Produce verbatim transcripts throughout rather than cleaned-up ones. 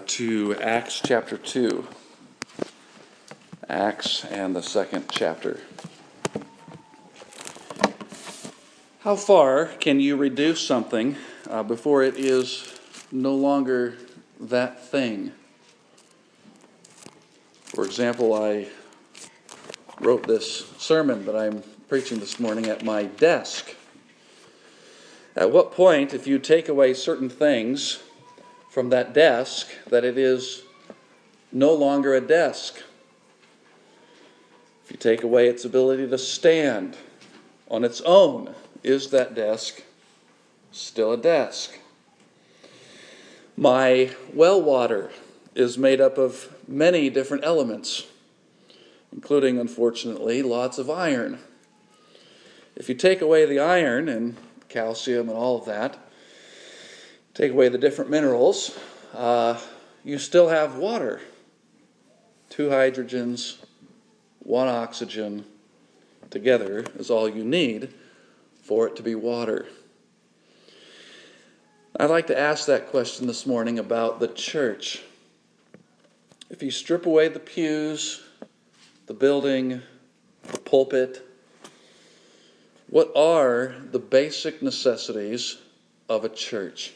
to Acts chapter two. Acts and the second chapter. How far can you reduce something uh, before it is no longer that thing? For example, I wrote this sermon that I'm preaching this morning at my desk. At what point, if you take away certain things from that desk, that it is no longer a desk? If you take away its ability to stand on its own, is that desk still a desk? My well water is made up of many different elements, including, unfortunately, lots of iron. If you take away the iron and calcium and all of that, take away the different minerals, uh, you still have water. Two hydrogens, one oxygen, together is all you need for it to be water. I'd like to ask that question this morning about the church. If you strip away the pews, the building, the pulpit, what are the basic necessities of a church?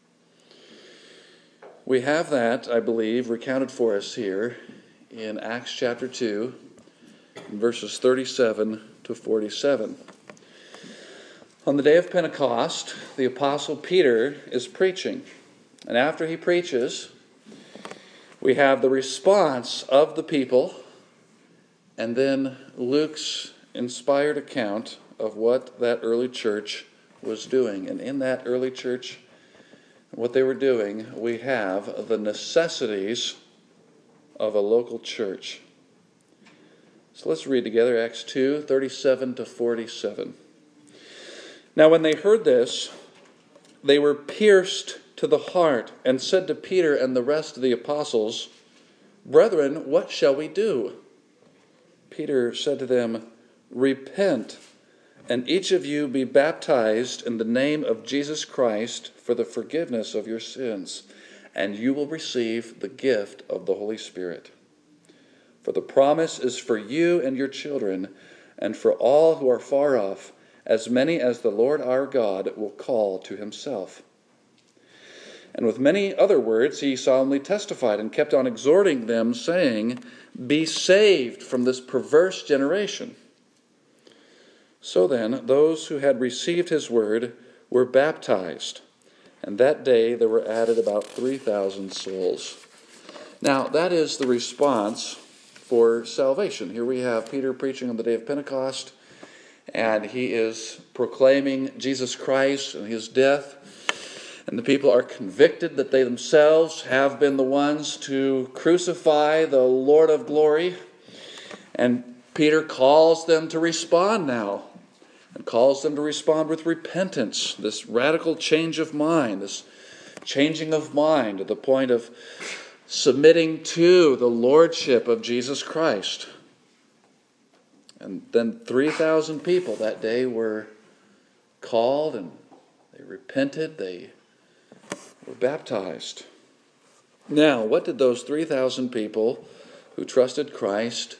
We have that, I believe, recounted for us here in Acts chapter two, verses thirty-seven to forty-seven. On the day of Pentecost, the Apostle Peter is preaching. And after he preaches, we have the response of the people, and then Luke's inspired account of what that early church was doing. And in that early church, what they were doing, we have the necessities of a local church. So let's read together Acts two, thirty-seven to forty-seven. Now when they heard this, they were pierced to the heart and said to Peter and the rest of the apostles, "Brethren, what shall we do?" Peter said to them, "Repent, and each of you be baptized in the name of Jesus Christ for the forgiveness of your sins, and you will receive the gift of the Holy Spirit. For the promise is for you and your children, and for all who are far off, as many as the Lord our God will call to himself." And with many other words he solemnly testified and kept on exhorting them, saying, "Be saved from this perverse generation." So then, those who had received his word were baptized, and that day there were added about three thousand souls. Now, that is the response for salvation. Here we have Peter preaching on the day of Pentecost, and he is proclaiming Jesus Christ and his death. And the people are convicted that they themselves have been the ones to crucify the Lord of glory. And Peter calls them to respond now, and calls them to respond with repentance, this radical change of mind, this changing of mind to the point of submitting to the lordship of Jesus Christ. And then three thousand people that day were called, and they repented, they were baptized. Now, what did those three thousand people who trusted Christ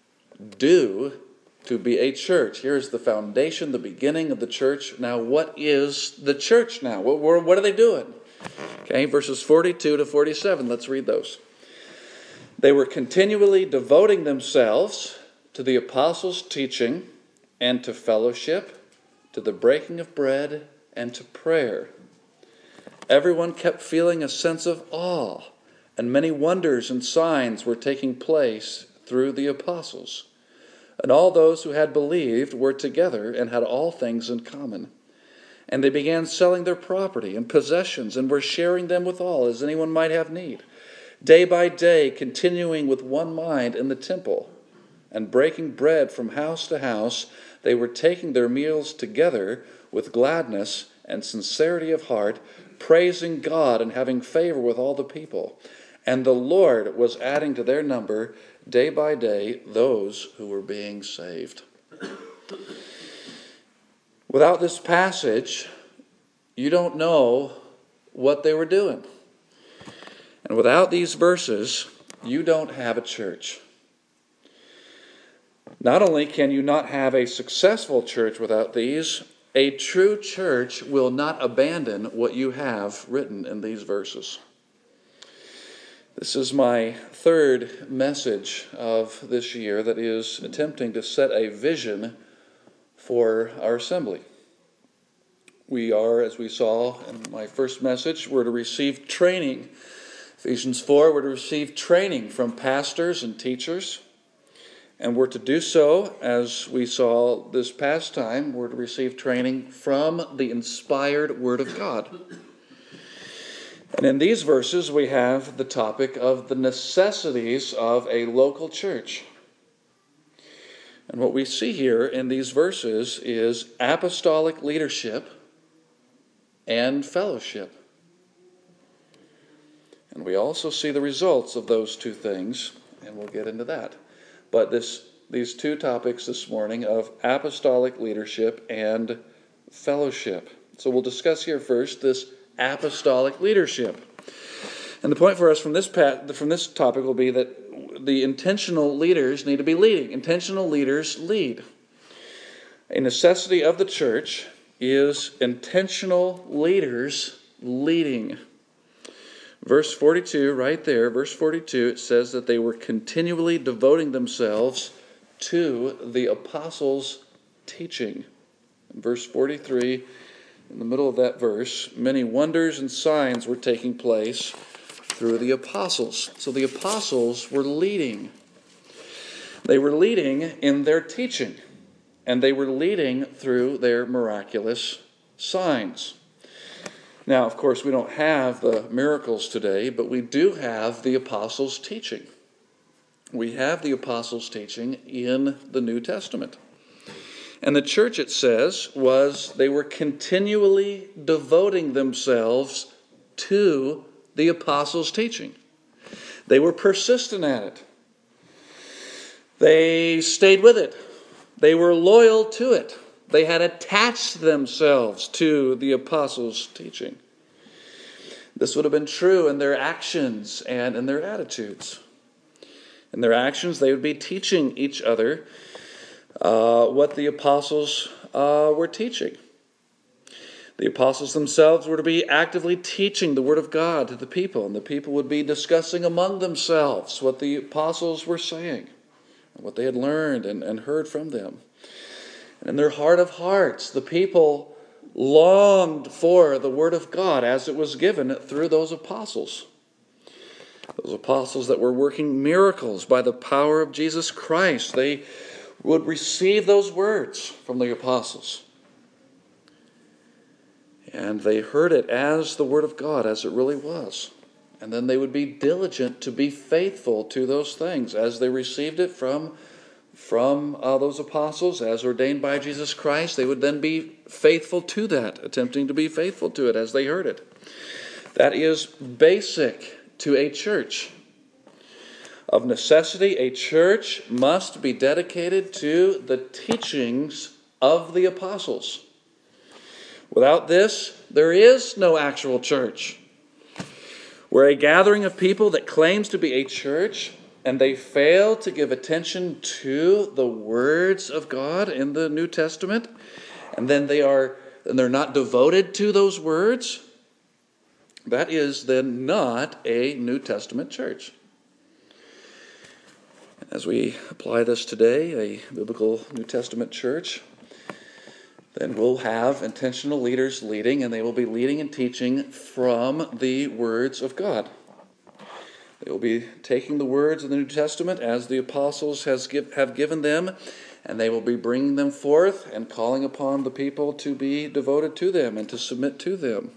do to be a church? Here's the foundation, the beginning of the church. Now, what is the church now? What, what are they doing? Okay, verses forty-two to forty-seven. Let's read those. They were continually devoting themselves to the apostles' teaching and to fellowship, to the breaking of bread and to prayer. Everyone kept feeling a sense of awe, and many wonders and signs were taking place through the apostles. And all those who had believed were together and had all things in common. And they began selling their property and possessions and were sharing them with all, as anyone might have need. Day by day, continuing with one mind in the temple, and breaking bread from house to house, they were taking their meals together with gladness and sincerity of heart, praising God and having favor with all the people. And the Lord was adding to their number day by day those who were being saved. Without this passage, you don't know what they were doing. And without these verses, you don't have a church. Not only can you not have a successful church without these, a true church will not abandon what you have written in these verses. This is my third message of this year that is attempting to set a vision for our assembly. We are, as we saw in my first message, we're to receive training. Ephesians four, we're to receive training from pastors and teachers. And we're to do so, as we saw this past time, we're to receive training from the inspired Word of God. And in these verses, we have the topic of the necessities of a local church. And what we see here in these verses is apostolic leadership and fellowship. And we also see the results of those two things, and we'll get into that. But this, these two topics this morning of apostolic leadership and fellowship. So we'll discuss here first this apostolic leadership. And the point for us from this from this topic will be that the intentional leaders need to be leading. Intentional leaders lead. A necessity of the church is intentional leaders leading. Verse forty-two, right there, verse forty-two, it says that they were continually devoting themselves to the apostles' teaching. In verse forty-three, in the middle of that verse, many wonders and signs were taking place through the apostles. So the apostles were leading. They were leading in their teaching, and they were leading through their miraculous signs. Now, of course, we don't have the miracles today, but we do have the apostles' teaching. We have the apostles' teaching in the New Testament. And the church, it says, was they were continually devoting themselves to the apostles' teaching. They were persistent at it. They stayed with it. They were loyal to it. They had attached themselves to the apostles' teaching. This would have been true in their actions and in their attitudes. In their actions, they would be teaching each other uh, what the apostles uh, were teaching. The apostles themselves were to be actively teaching the Word of God to the people, and the people would be discussing among themselves what the apostles were saying, and what they had learned and, and heard from them. And in their heart of hearts, the people longed for the Word of God as it was given through those apostles. Those apostles that were working miracles by the power of Jesus Christ. They would receive those words from the apostles. And they heard it as the Word of God, as it really was. And then they would be diligent to be faithful to those things as they received it from From uh, those apostles, as ordained by Jesus Christ. They would then be faithful to that, attempting to be faithful to it as they heard it. That is basic to a church. Of necessity, a church must be dedicated to the teachings of the apostles. Without this, there is no actual church. We're a gathering of people that claims to be a church, and they fail to give attention to the words of God in the New Testament, and then they are and they're not devoted to those words, that is then not a New Testament church. As we apply this today, a biblical New Testament church, then we'll have intentional leaders leading, and they will be leading and teaching from the words of God. They will be taking the words of the New Testament as the apostles has give, have given them, and they will be bringing them forth and calling upon the people to be devoted to them and to submit to them.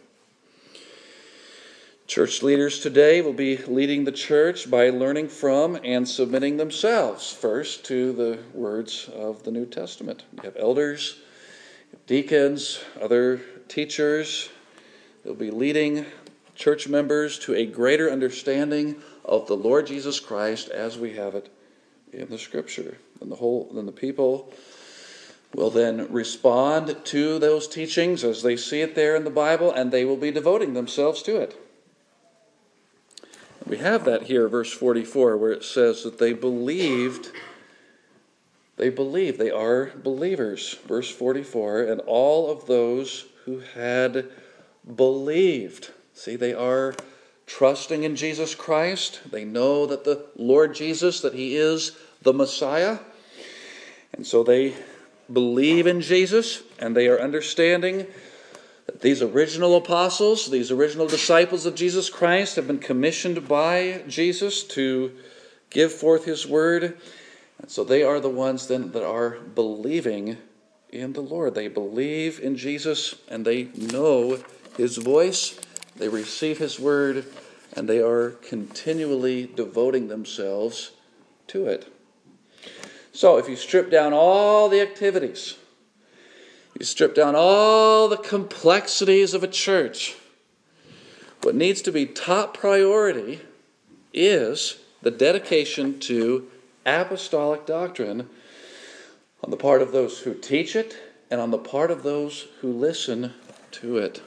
Church leaders today will be leading the church by learning from and submitting themselves first to the words of the New Testament. You have elders, deacons, other teachers. They'll be leading church members to a greater understanding of the Lord Jesus Christ as we have it in the Scripture. And the whole, then the people will then respond to those teachings as they see it there in the Bible, and they will be devoting themselves to it. We have that here, verse forty-four, where it says that they believed, they believe, they are believers. Verse forty-four, and all of those who had believed. See, they are trusting in Jesus Christ. They know that the Lord Jesus, that He is the Messiah. And so they believe in Jesus, and they are understanding that these original apostles, these original disciples of Jesus Christ, have been commissioned by Jesus to give forth His word. And so they are the ones then that are believing in the Lord. They believe in Jesus, and they know His voice. They receive His word, and they are continually devoting themselves to it. So if you strip down all the activities, you strip down all the complexities of a church, what needs to be top priority is the dedication to apostolic doctrine on the part of those who teach it and on the part of those who listen to it.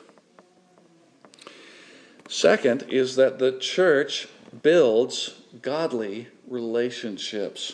Second is that the church builds godly relationships.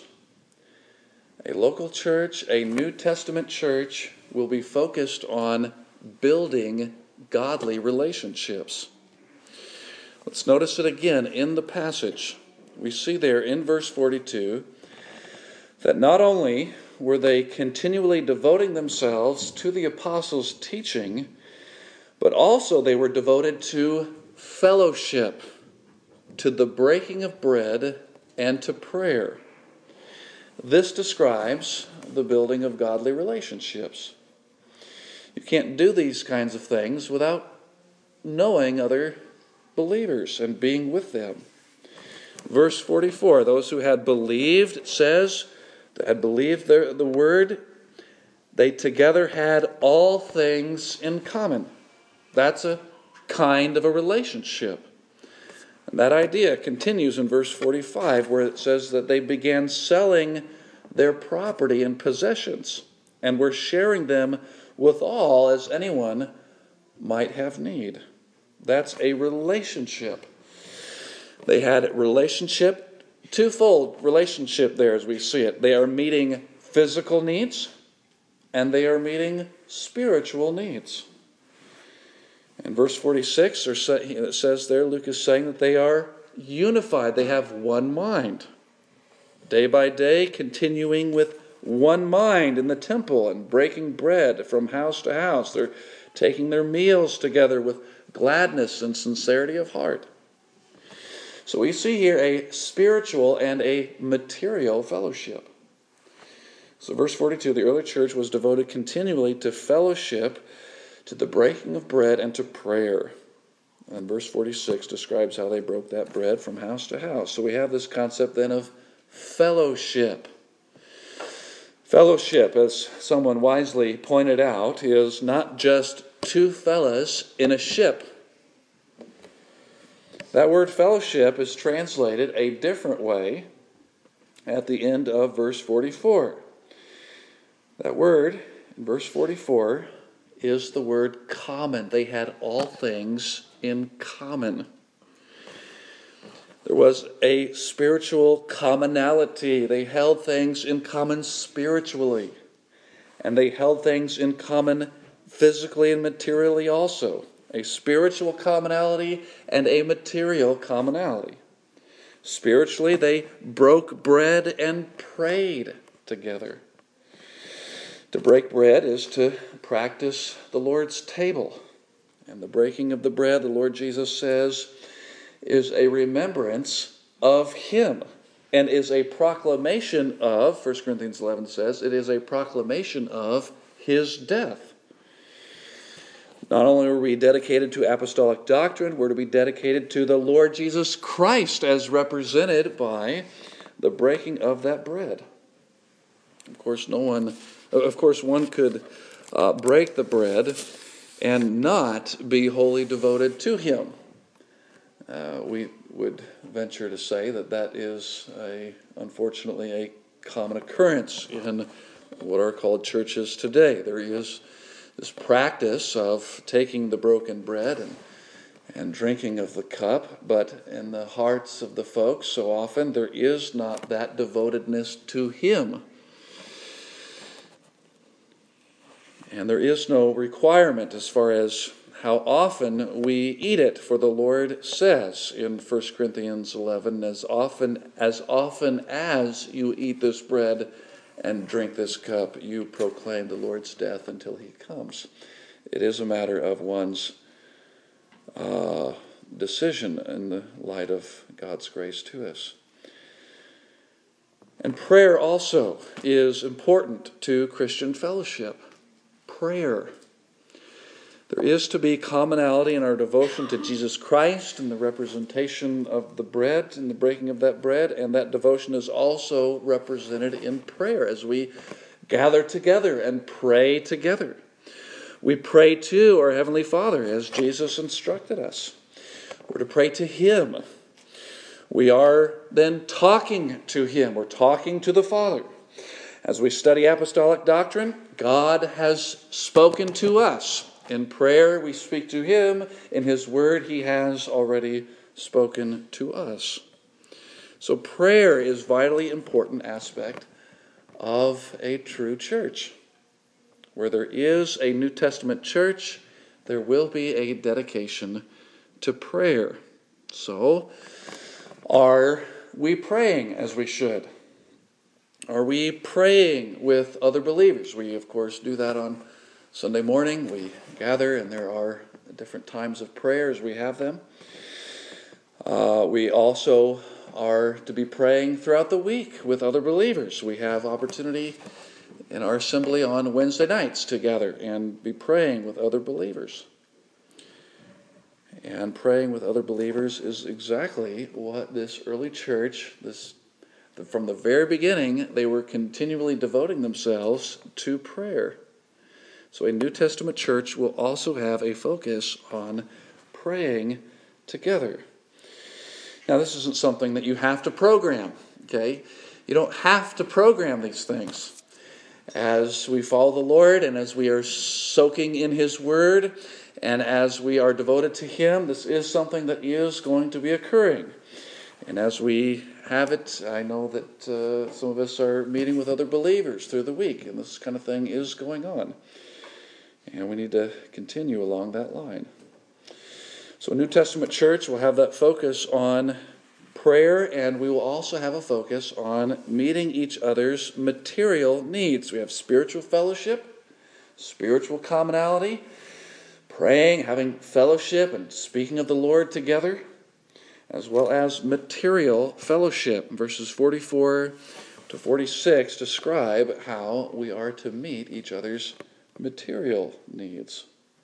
A local church, a New Testament church, will be focused on building godly relationships. Let's notice it again in the passage. We see there in verse forty-two that not only were they continually devoting themselves to the apostles' teaching, but also they were devoted to fellowship, to the breaking of bread, and to prayer. This describes the building of godly relationships. You can't do these kinds of things without knowing other believers and being with them. Verse forty-four, those who had believed, it says, that had believed the, the word, they together had all things in common. That's a kind of a relationship. And that idea continues in verse forty-five, where it says that they began selling their property and possessions and were sharing them with all as anyone might have need. That's a relationship. They had a relationship, twofold relationship there as we see it. They are meeting physical needs and they are meeting spiritual needs. In verse forty-six, it says there, Luke is saying that they are unified. They have one mind. Day by day, continuing with one mind in the temple and breaking bread from house to house. They're taking their meals together with gladness and sincerity of heart. So we see here a spiritual and a material fellowship. So verse forty-two, the early church was devoted continually to fellowship, to the breaking of bread, and to prayer. And verse forty-six describes how they broke that bread from house to house. So we have this concept then of fellowship. Fellowship, as someone wisely pointed out, is not just two fellas in a ship. That word fellowship is translated a different way at the end of verse forty-four. That word, in verse forty-four, is the word common. They had all things in common. There was a spiritual commonality. They held things in common spiritually. And they held things in common physically and materially also. A spiritual commonality and a material commonality. Spiritually, they broke bread and prayed together. To break bread is to practice the Lord's table. And the breaking of the bread, the Lord Jesus says, is a remembrance of Him and is a proclamation of, First Corinthians eleven says, it is a proclamation of His death. Not only are we dedicated to apostolic doctrine, we're to be dedicated to the Lord Jesus Christ as represented by the breaking of that bread. Of course, no one, of course, one could uh, break the bread and not be wholly devoted to Him. Uh, we would venture to say that that is, a, unfortunately, a common occurrence in what are called churches today. There is this practice of taking the broken bread and, and drinking of the cup, but in the hearts of the folks, so often there is not that devotedness to Him. And there is no requirement as far as how often we eat it, for the Lord says in First Corinthians eleven, as often as often as you eat this bread and drink this cup, you proclaim the Lord's death until He comes. It is a matter of one's uh, decision in the light of God's grace to us. And prayer also is important to Christian fellowship. Prayer. There is to be commonality in our devotion to Jesus Christ and the representation of the bread and the breaking of that bread, and that devotion is also represented in prayer as we gather together and pray together. We pray to our Heavenly Father as Jesus instructed us. We're to pray to Him. We are then talking to Him. We're talking to the Father. As we study apostolic doctrine, God has spoken to us. In prayer, we speak to Him. In His Word, He has already spoken to us. So prayer is a vitally important aspect of a true church. Where there is a New Testament church, there will be a dedication to prayer. So, are we praying as we should? Are we praying with other believers? We, of course, do that on Sunday morning. We gather, and there are different times of prayer as we have them. Uh, we also are to be praying throughout the week with other believers. We have opportunity in our assembly on Wednesday nights to gather and be praying with other believers. And praying with other believers is exactly what this early church, this from the very beginning, they were continually devoting themselves to prayer. So a New Testament church will also have a focus on praying together. Now, this isn't something that you have to program, okay? You don't have to program these things. As we follow the Lord and as we are soaking in His Word and as we are devoted to Him, this is something that is going to be occurring. And as we have it, I know that uh, some of us are meeting with other believers through the week, and this kind of thing is going on. And we need to continue along that line. So a New Testament church will have that focus on prayer, and we will also have a focus on meeting each other's material needs. We have spiritual fellowship, spiritual commonality, praying, having fellowship, and speaking of the Lord together, as well as material fellowship. Verses forty-four to forty-six describe how we are to meet each other's material needs.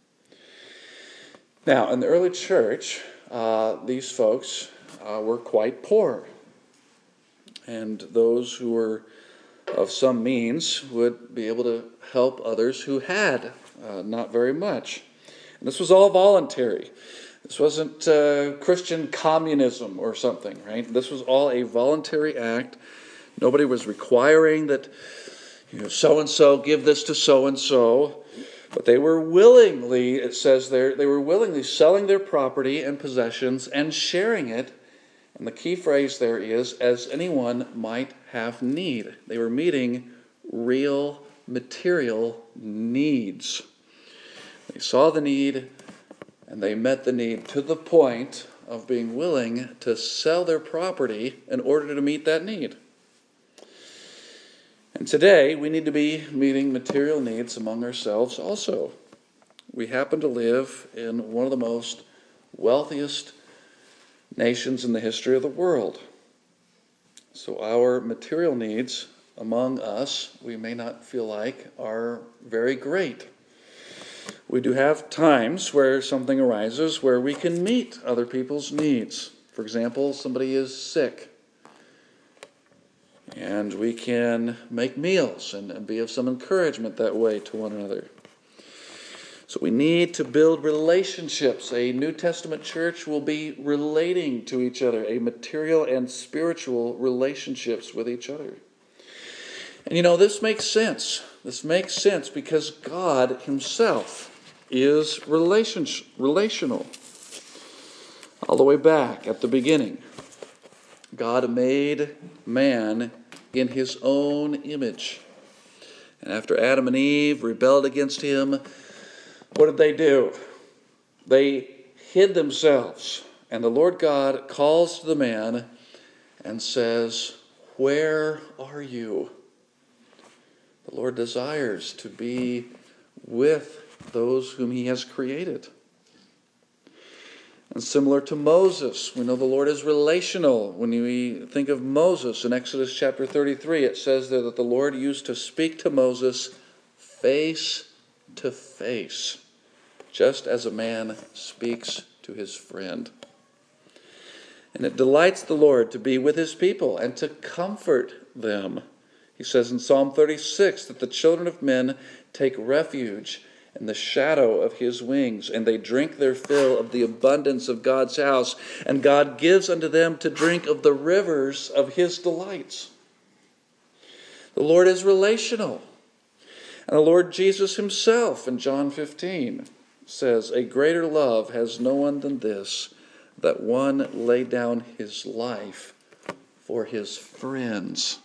Now, in the early church, uh, these folks uh, were quite poor. And those who were of some means would be able to help others who had uh, not very much. And this was all voluntary. This wasn't uh, Christian communism or something, right? This was all a voluntary act. Nobody was requiring that, you know, so-and-so give this to so-and-so. But they were willingly, it says there, they were willingly selling their property and possessions and sharing it. And the key phrase there is, as anyone might have need. They were meeting real material needs. They saw the need, and they met the need to the point of being willing to sell their property in order to meet that need. And today, we need to be meeting material needs among ourselves also. We happen to live in one of the most wealthiest nations in the history of the world. So our material needs among us, we may not feel like, are very great. We do have times where something arises where we can meet other people's needs. For example, somebody is sick. And we can make meals and, and be of some encouragement that way to one another. So we need to build relationships. A New Testament church will be relating to each other, a material and spiritual relationships with each other. And you know, this makes sense. This makes sense because God Himself is relation, relational. All the way back at the beginning, God made man in his own image. And after Adam and Eve rebelled against him, what did they do? They hid themselves. And the Lord God calls to the man and says, "Where are you?" The Lord desires to be with those whom he has created. And similar to Moses, we know the Lord is relational. When we think of Moses in Exodus chapter thirty-three, it says there that the Lord used to speak to Moses face to face, just as a man speaks to his friend. And it delights the Lord to be with his people and to comfort them. He says in Psalm thirty-six that the children of men take refuge in the shadow of his wings, and they drink their fill of the abundance of God's house, and God gives unto them to drink of the rivers of his delights. The Lord is relational. And the Lord Jesus himself in John fifteen says, "A greater love has no one than this, that one lay down his life for his friends."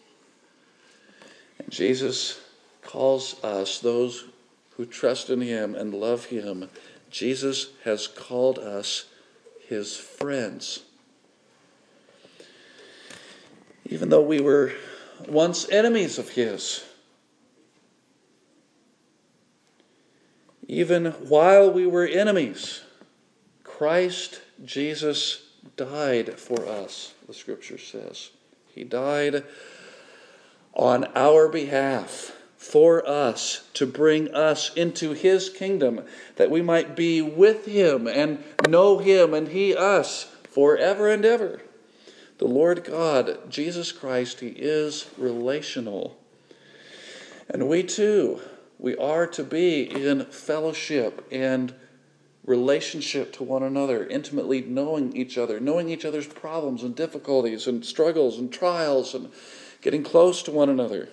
And Jesus calls us, those who trust in him and love him, Jesus has called us his friends. Even though we were once enemies of his, even while we were enemies, Christ Jesus died for us, the Scripture says. He died on our behalf, for us, to bring us into his kingdom, that we might be with him and know him and he us forever and ever. The Lord God, Jesus Christ, he is relational. And we too, we are to be in fellowship and relationship to one another, intimately knowing each other, knowing each other's problems and difficulties and struggles and trials, and getting close to one another.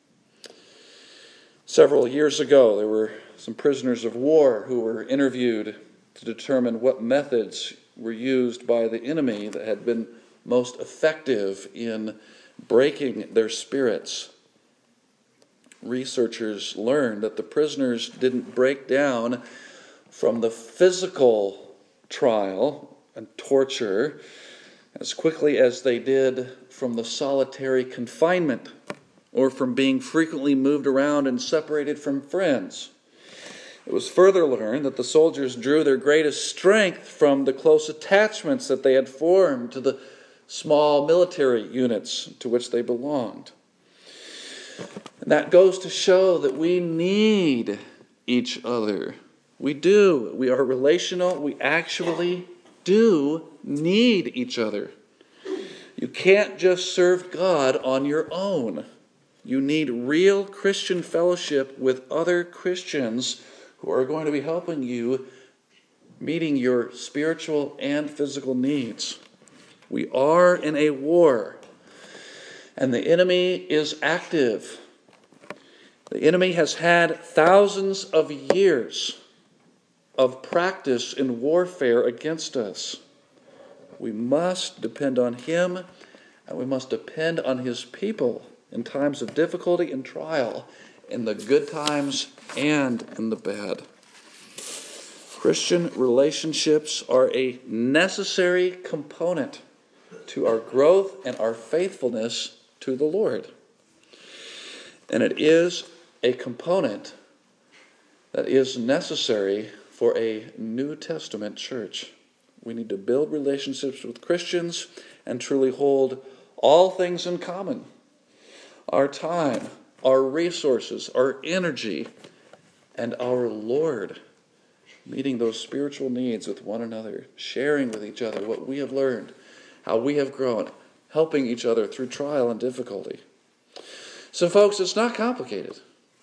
Several years ago, there were some prisoners of war who were interviewed to determine what methods were used by the enemy that had been most effective in breaking their spirits. Researchers learned that the prisoners didn't break down from the physical trial and torture as quickly as they did from the solitary confinement or from being frequently moved around and separated from friends. It was further learned that the soldiers drew their greatest strength from the close attachments that they had formed to the small military units to which they belonged. And that goes to show that we need each other. We do. We are relational. We actually do need each other. You can't just serve God on your own. You need real Christian fellowship with other Christians who are going to be helping you meeting your spiritual and physical needs. We are in a war, and the enemy is active. The enemy has had thousands of years of practice in warfare against us. We must depend on him, and we must depend on his people in times of difficulty and trial, in the good times and in the bad. Christian relationships are a necessary component to our growth and our faithfulness to the Lord. And it is a component that is necessary for a New Testament church. We need to build relationships with Christians and truly hold all things in common. Our time, our resources, our energy, and our Lord. Meeting those spiritual needs with one another, sharing with each other what we have learned, how we have grown, helping each other through trial and difficulty. So folks, it's not complicated.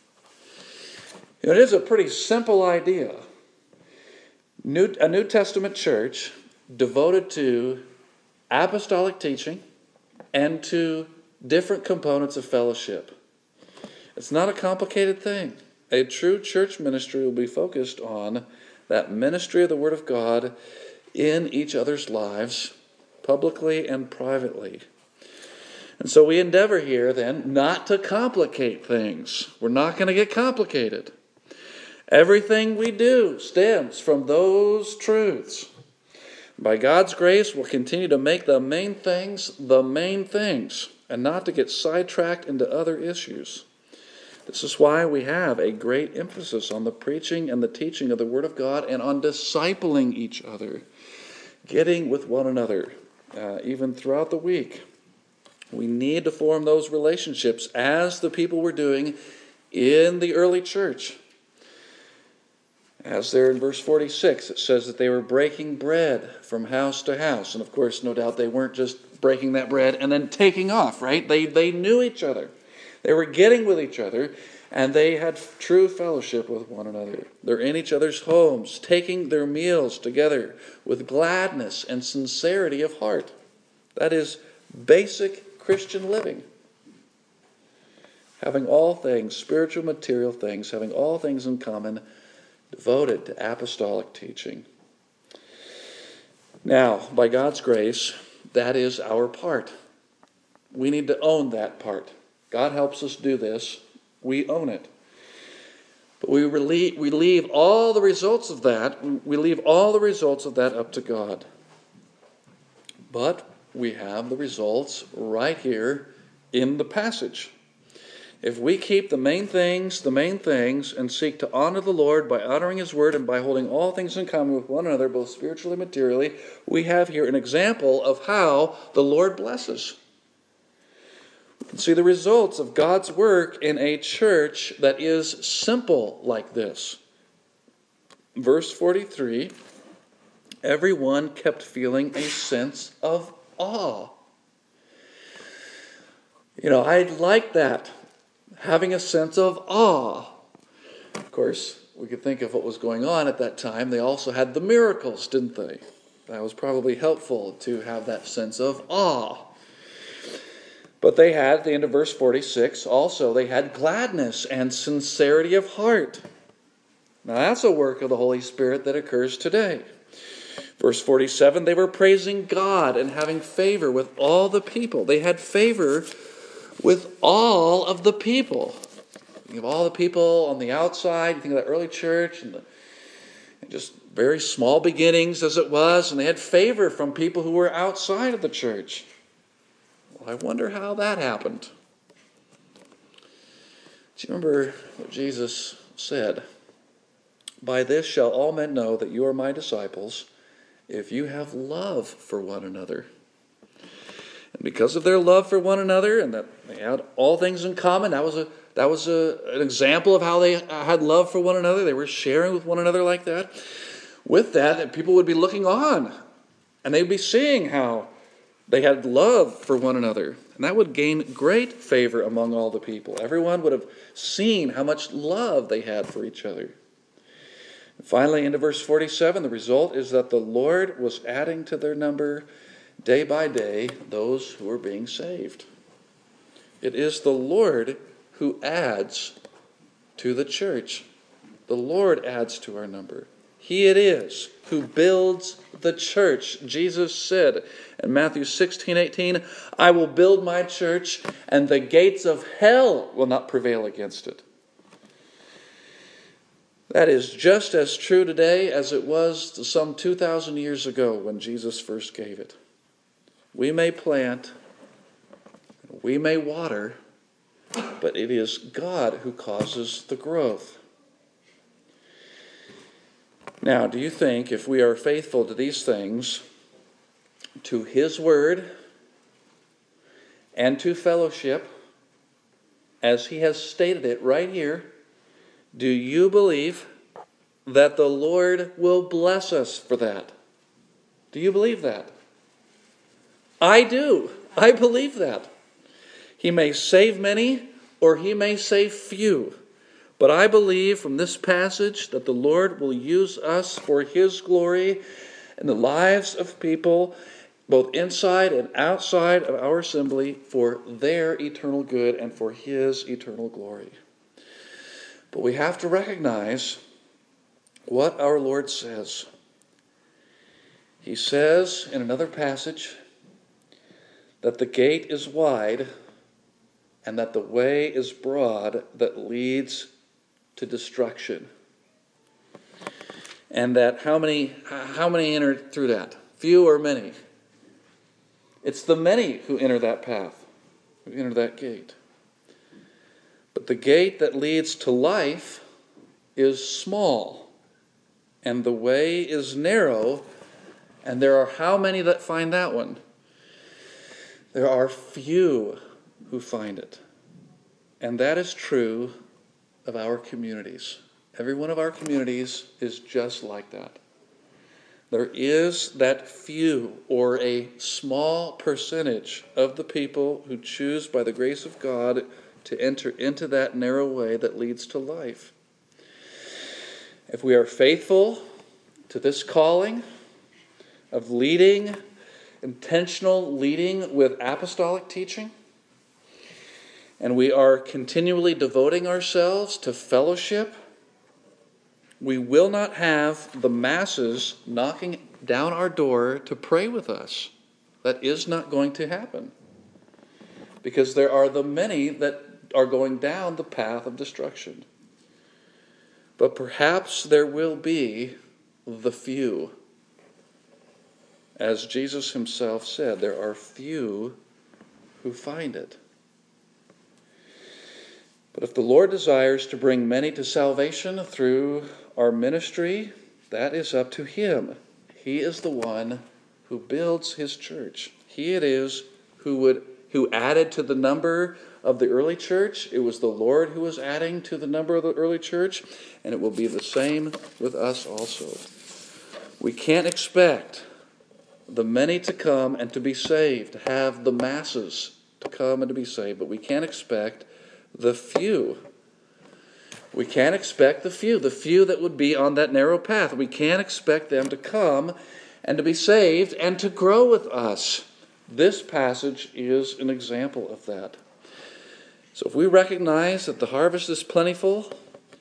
It is a pretty simple idea. New, a New Testament church devoted to apostolic teaching and to different components of fellowship. It's not a complicated thing. A true church ministry will be focused on that ministry of the Word of God in each other's lives, publicly and privately. And so we endeavor here then not to complicate things. We're not going to get complicated. Everything we do stems from those truths. By God's grace, we'll continue to make the main things the main things and not to get sidetracked into other issues. This is why we have a great emphasis on the preaching and the teaching of the Word of God and on discipling each other, getting with one another, uh, even throughout the week. We need to form those relationships as the people were doing in the early church. As there in verse forty-six, it says that they were breaking bread from house to house. And of course, no doubt they weren't just breaking that bread and then taking off, right? They, they knew each other. They were getting with each other, and they had true fellowship with one another. They're in each other's homes, taking their meals together with gladness and sincerity of heart. That is basic Christian living. Having all things, spiritual, material things, having all things in common, devoted to apostolic teaching. Now, by God's grace, that is our part. We need to own that part. God helps us do this. We own it. But we leave, we leave all the results of that, we leave all the results of that up to God. But we have the results right here in the passage. If we keep the main things, the main things, and seek to honor the Lord by honoring His Word and by holding all things in common with one another, both spiritually and materially, we have here an example of how the Lord blesses. We can see the results of God's work in a church that is simple like this. Verse forty-three, everyone kept feeling a sense of awe. You know, I like that. Having a sense of awe. Of course, we could think of what was going on at that time. They also had the miracles, didn't they? That was probably helpful to have that sense of awe. But they had, at the end of verse forty-six, also they had gladness and sincerity of heart. Now that's a work of the Holy Spirit that occurs today. Verse forty-seven, they were praising God and having favor with all the people. They had favor with all of the people. Think of all the people on the outside. You think of the early church and, the, and just very small beginnings as it was. And they had favor from people who were outside of the church. Well, I wonder how that happened. Do you remember what Jesus said? By this shall all men know that you are my disciples, if you have love for one another. And because of their love for one another, and that they had all things in common, that was a that was a, an example of how they had love for one another. They were sharing with one another like that. With that, people would be looking on, and they'd be seeing how they had love for one another. And that would gain great favor among all the people. Everyone would have seen how much love they had for each other. And finally, into verse forty-seven, the result is that the Lord was adding to their number day by day those who are being saved. It is the Lord who adds to the church. The Lord adds to our number. He it is who builds the church. Jesus said in Matthew sixteen eighteen, I will build my church, and the gates of hell will not prevail against it. That is just as true today as it was some two thousand years ago when Jesus first gave it. We may plant, we may water, but it is God who causes the growth. Now, do you think if we are faithful to these things, to His Word, and to fellowship, as He has stated it right here, do you believe that the Lord will bless us for that? Do you believe that? I do. I believe that. He may save many, or He may save few. But I believe from this passage that the Lord will use us for His glory in the lives of people, both inside and outside of our assembly, for their eternal good and for His eternal glory. But we have to recognize what our Lord says. He says in another passage that the gate is wide and that the way is broad that leads to destruction. And that how many how many enter through that? Few or many? It's the many who enter that path, who enter that gate. But the gate that leads to life is small, and the way is narrow, and there are how many that find that one? There are few who find it. And that is true of our communities. Every one of our communities is just like that. There is that few or a small percentage of the people who choose by the grace of God to enter into that narrow way that leads to life. If we are faithful to this calling of leading, intentional leading with apostolic teaching, and we are continually devoting ourselves to fellowship, we will not have the masses knocking down our door to pray with us. That is not going to happen. Because there are the many that are going down the path of destruction. But perhaps there will be the few. As Jesus himself said, there are few who find it. But if the Lord desires to bring many to salvation through our ministry, that is up to him. He is the one who builds his church. He it is who would who added to the number of the early church. It was the Lord who was adding to the number of the early church, and it will be the same with us also. We can't expect the many to come and to be saved, to have the masses to come and to be saved, but we can't expect the few. We can't expect the few, the few that would be on that narrow path. We can't expect them to come and to be saved and to grow with us. This passage is an example of that. So if we recognize that the harvest is plentiful,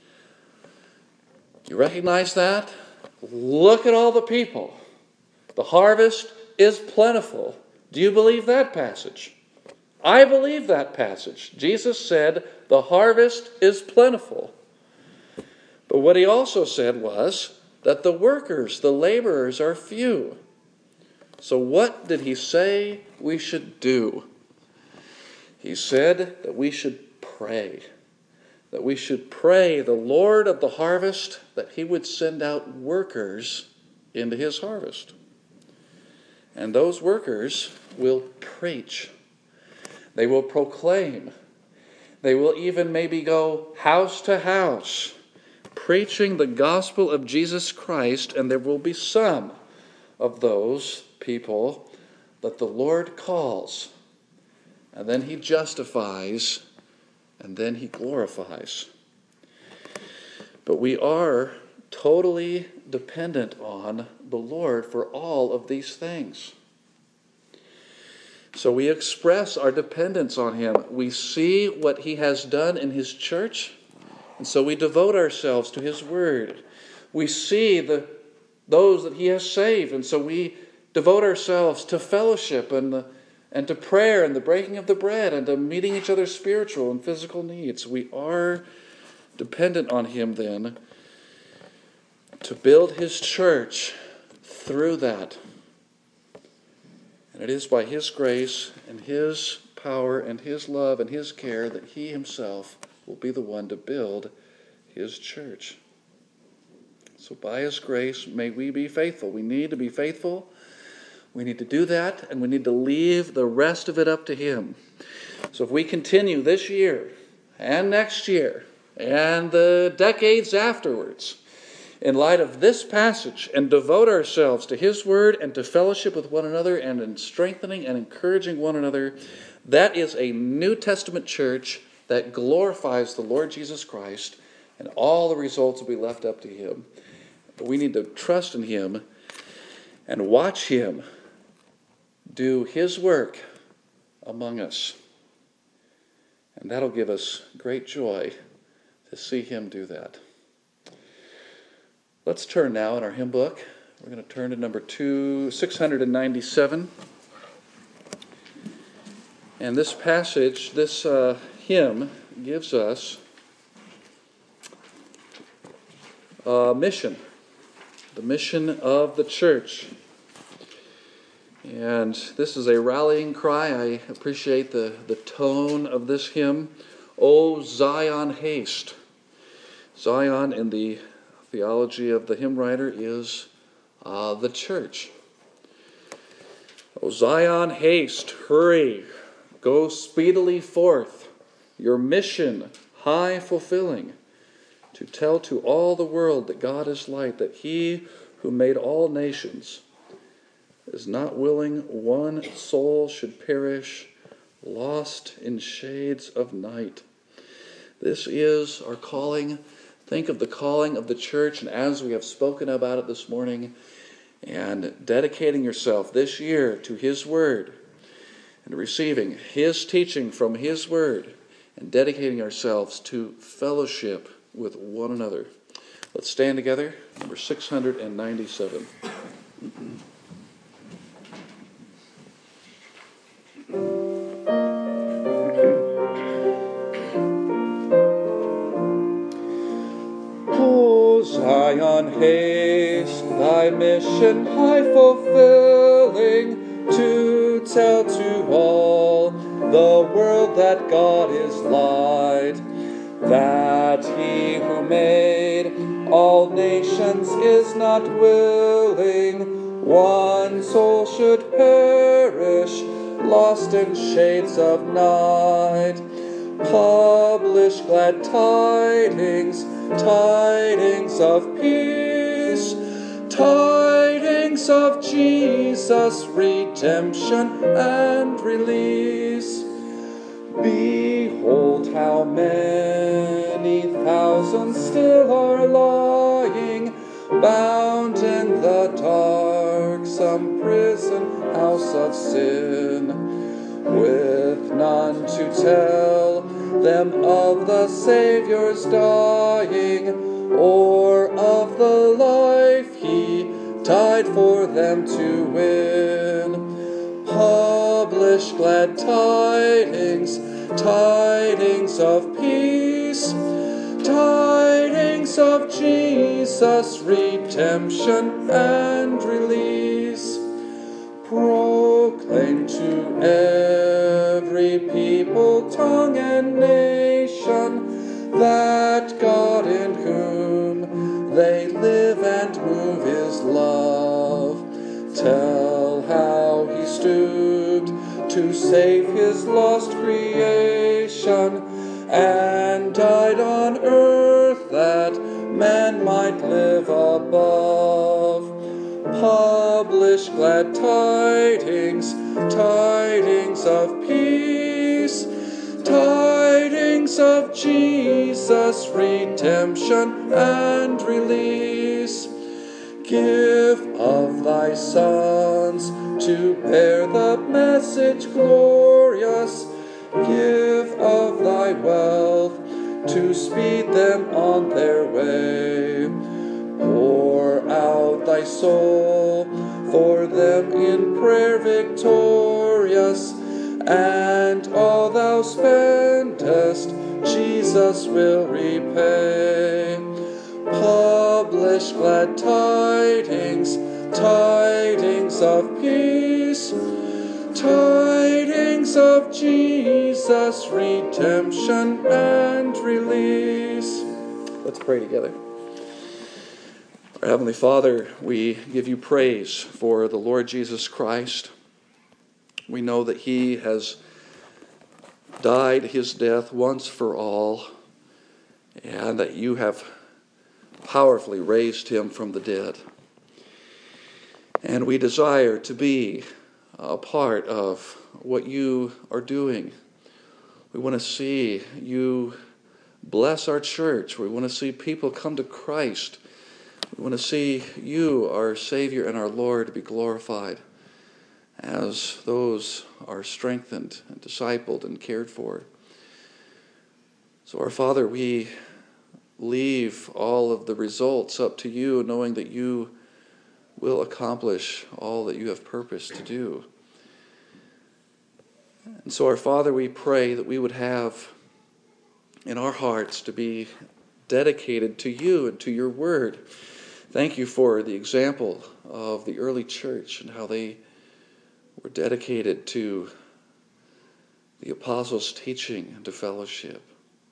you recognize that? Look at all the people. The harvest is plentiful. Do you believe that passage? I believe that passage. Jesus said, the harvest is plentiful. But what he also said was that the workers, the laborers, are few. So what did he say we should do? He said that we should pray. That we should pray the Lord of the harvest that he would send out workers into his harvest. And those workers will preach. They will proclaim. They will even maybe go house to house, preaching the gospel of Jesus Christ, and there will be some of those people that the Lord calls, and then he justifies, and then he glorifies. But we are totally dependent on the Lord for all of these things. So we express our dependence on him. We see what he has done in his church, and so we devote ourselves to his word. We see the those that he has saved, and so we devote ourselves to fellowship and the, and to prayer and the breaking of the bread and to meeting each other's spiritual and physical needs. We are dependent on him then to build his church through that. And it is by his grace and his power and his love and his care that he himself will be the one to build his church. So by his grace, may we be faithful. We need to be faithful. We need to do that, and we need to leave the rest of it up to him. So if we continue this year and next year and the decades afterwards, in light of this passage, and devote ourselves to his word and to fellowship with one another and in strengthening and encouraging one another, that is a New Testament church that glorifies the Lord Jesus Christ, and all the results will be left up to him. But we need to trust in him and watch him do his work among us. And that'll give us great joy to see him do that. Let's turn now in our hymn book We're going to turn to number two, six hundred ninety-seven. And this passage, this uh, hymn, gives us a mission, the mission of the church. And this is a rallying cry. I appreciate the, the tone of this hymn. O Zion, haste. Zion, in the theology of the hymn writer, is uh, the church. O Zion, haste, hurry, go speedily forth, your mission high fulfilling, to tell to all the world that God is light, that he who made all nations is not willing one soul should perish, lost in shades of night. This is our calling. Think of the calling of the church, and as we have spoken about it this morning, and dedicating yourself this year to His Word, and receiving His teaching from His Word, and dedicating ourselves to fellowship with one another. Let's stand together, number six hundred ninety-seven. O Zion, haste, thy mission high fulfilling, to tell to all the world that God is light, that he who made all nations is not willing one soul should perish, lost in shades of night. Publish glad tidings, tidings of peace, tidings of Jesus' redemption and release. Behold how many thousands still are lying, bound in the darksome prison house of sin, with none to tell them of the Savior's dying, or of the life He died for them to win. Publish glad tidings, tidings of peace, tidings of Jesus' redemption and release. Proclaim to every people, tongue, and nation that God in whom they live and move is love. Tell how He stooped to save His lost creation, and died on earth that man might live above. Publish glad tidings, tidings of peace, tidings of Jesus' redemption and release. Give of thy sons to bear the message glorious, give of thy wealth to speed them on their way. Pour out thy soul for them in prayer victorious, and all thou spendest Jesus will repay. Publish glad tidings, tidings of peace, tidings of Jesus' redemption and release. Let's pray together. Our Heavenly Father, we give you praise for the Lord Jesus Christ. We know that He has died His death once for all, and that you have powerfully raised Him from the dead. And we desire to be a part of what you are doing. We want to see you bless our church. We want to see people come to Christ. We want to see you, our Savior and our Lord, be glorified as those are strengthened and discipled and cared for. So, our Father, we leave all of the results up to you, knowing that you will accomplish all that you have purposed to do. And so, our Father, we pray that we would have in our hearts to be dedicated to you and to your word. Thank you for the example of the early church and how they were dedicated to the apostles' teaching and to fellowship.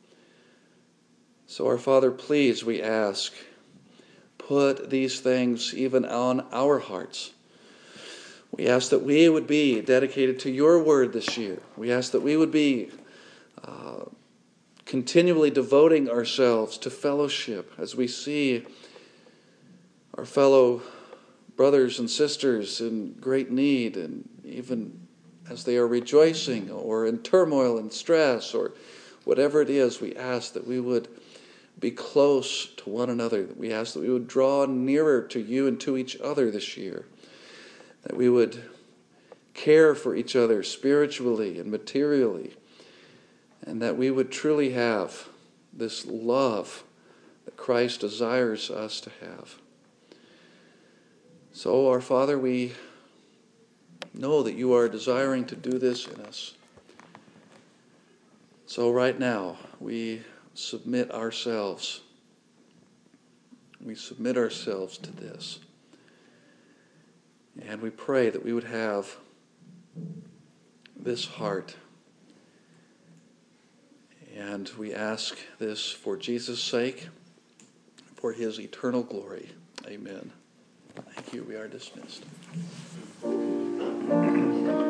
So, our Father, please, we ask, put these things even on our hearts. We ask that we would be dedicated to your word this year. We ask that we would be uh, continually devoting ourselves to fellowship as we see our fellow brothers and sisters in great need, and even as they are rejoicing or in turmoil and stress or whatever it is, we ask that we would be close to one another. We ask that we would draw nearer to you and to each other this year. That we would care for each other spiritually and materially. And that we would truly have this love that Christ desires us to have. So, our Father, we know that you are desiring to do this in us. So right now, we submit ourselves. We submit ourselves to this. And we pray that we would have this heart. And we ask this for Jesus' sake, for his eternal glory. Amen. Thank you. We are dismissed.